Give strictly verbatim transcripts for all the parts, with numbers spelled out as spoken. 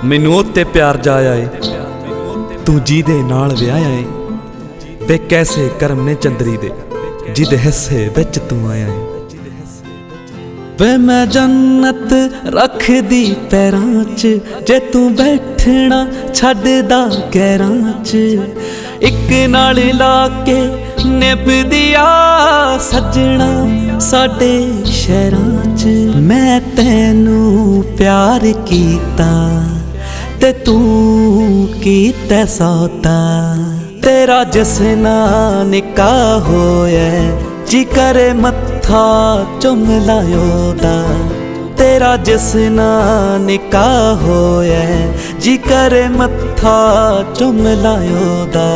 मैनू उत्ते प्यार जाया है तू जिहदे नाल विआया है ते कैसे करम ने चंदरी दे जिहदे हिस्से विच तू आया है। वे मैं जन्नत रख दी पैरां च जे तू बैठना छड्डदा गैरां च इक नाल ला के निभ दिया सजना साडे शहरां च। मैं तैनू प्यार कीता ते तू कीता सौदा तेरा जिस नाल निकाह होया जी करे मत्था चुम लायो दा तेरा जिस नाल निकाह होया जी करे मत्था चुम लायो दा।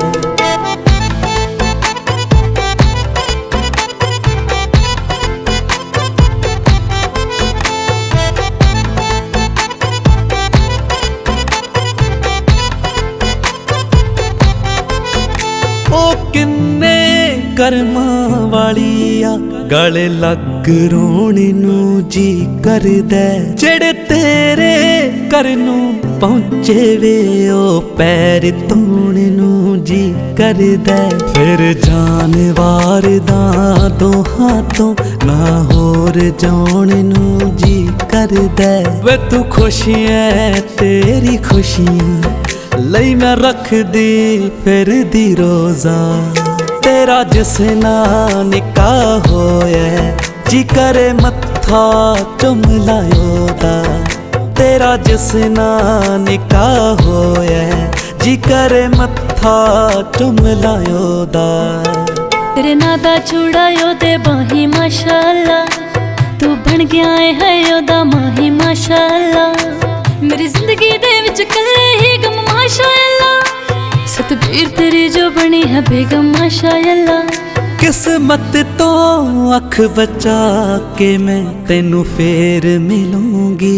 किन्ने कर्मा वाली आ गल लग रोने नू जी करदा जेड़े तेरे घर नू पहुंचे वे ओ पैर धोने नू जी करदा। फिर जानवार दा दोहां तो ना होर जाने नू जी करदा। वे तू खुशी है तेरी खुशियां लई मैं रख दी फिर दी रोजा तेरा जिस नाल निकाह होया जी करे मत्था चुम लायो दा तेरा जिस नाल निकाह होया जी करे मत्था चुम लायो दा। तेरे नां दा छुड़ायो दे बाही माशाअल्लाह तू बन गया है ओदा माही माशाअल्लाह। मेरी जिंदगी दे विच कल्ले ही गम माशाअल्लाह सतबीर तेरी जो बनी है बेगम माशाअल्लाह। किस्मत तो अख बचा के मैं तेनू फेर मिलूंगी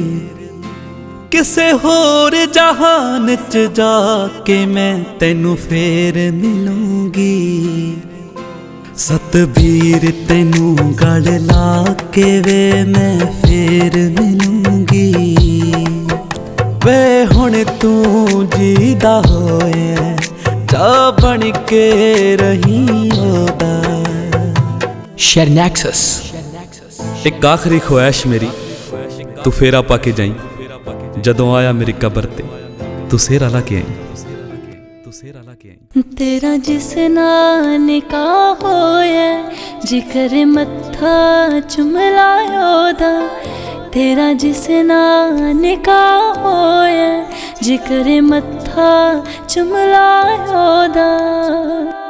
किसे होर जहान च जाके मैं तेनू फेर मिलूंगी। सतबीर तेनू गल ला के वे मैं फेर मिलूंगी। वे हुण तू जीदा होए जा बन के रही ओदा। शेयर नेक्सस एक आखिरी ख्वाहिश मेरी तू फेरा पा के जाई जदों आया मेरी कबर ते तू सेरा ला के आई तू सेरा ला के आई। तेरा जिस नाल निकाह होया जिकर मत्था चुम लायो दा तेरा जिस नाल निकाह होया जिकर मत्था चुम लायो दा।